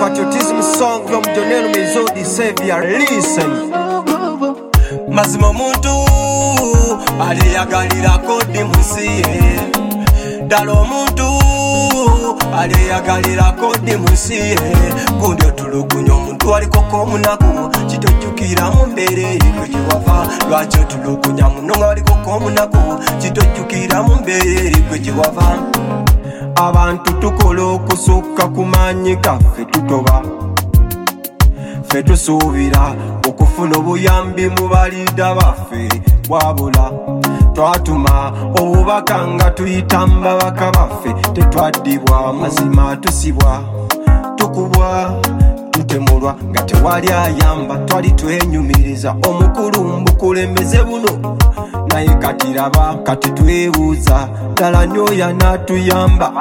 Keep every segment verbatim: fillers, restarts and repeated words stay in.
patriotism song from Jonel Mezodi Savior. Listen. Mazima muntu aliyagalira kodi musiye. Dalo muntu aliyagalira kodi musiye. Gundi otulugunya omuntu aliko komunaku kitojjukira mu mbeera eriko gyewafa. Lwaki otulugunya muno aliko komunaku kitojjukira mu mbeera eriko gyewafa. Abantu tukola okusukka ku maanyi gaffe tutoba. Ffe tusuubira okufuna obuyambi mu baliida baffe wabula twatuma obubaka nga tuyita mu babaka baffe tetwaddibwa. Mazima tusibwa tukubwa tutemulwa nga tewali ayamba. Twali twenyumiriza omukulu mbukulembeze buno naye kati raba kati twebuuza ddala nyoya n'atuyamba.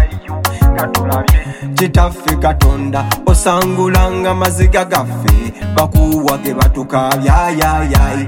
Kitaffe Katonda osangulanga maziga gaffe bakuwage batukabyayayay.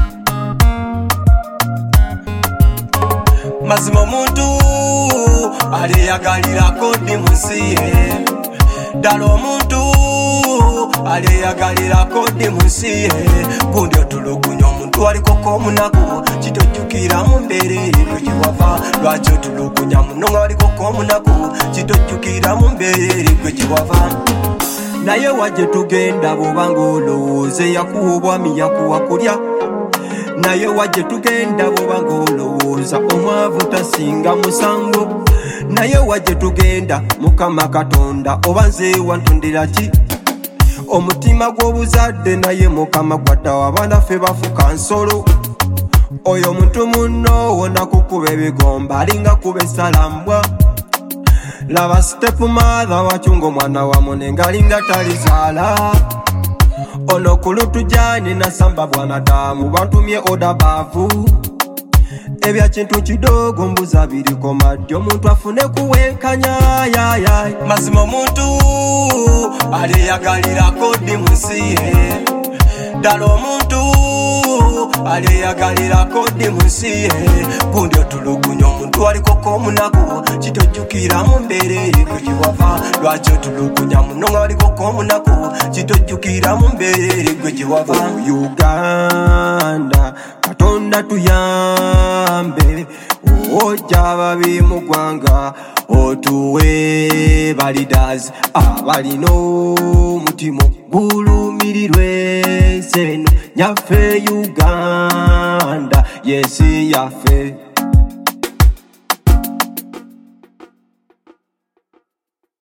Mazima omuntu aliyagalira kodi musiye. Dala omuntu aliyagalira kodi musiye. Gundi otulugunya omuntu aliko komunaku kitojjukira mu mbeera eriko gyewafa. Lwaki otulugunya muno aliko komunaku kitojjukira mu mbeera eriko gyewafa. Naye wajje tugenda bw'obanga olowooza eyakuwa yakuwa kulya. Naye wajje tugenda bw'obanga olowooza omwavu tasinga musango. Naye wajje tugenda Mukama Katonda oba nze wantondera ki? Omutima gw'obuzadde naye Mukama gwaddawo abaana ffe bafuka nsolo. Oyo muntu munno wona kukuba ebigomba alinga kuba essalambwa. Laba step mother wachunga omwana wamune ngalinga talizaala. Ono kulutujani nasamba bwanadamu bantumye oda baavu. Ebya kintu kidogo mbuza biriko madyo omuntu afune kuwenkanya yayay. Mazima omuntu aliyagalira kodi musiye. Dala omuntu aliyagalira kodi musiye. Gundi otulugunya omuntu aliko komunaku kitojjukira mu mbeera eriko gyewafa. Lwaki otulugunya muno aliko komunaku kitojjukira mu mbeera eriko gyewafa. Uganda Katonda tuyambe ojja ababi mu ggwanga otuwe balidazi abalina omutima gulumirirwe seno nyaffe Uganda yesi yaffe.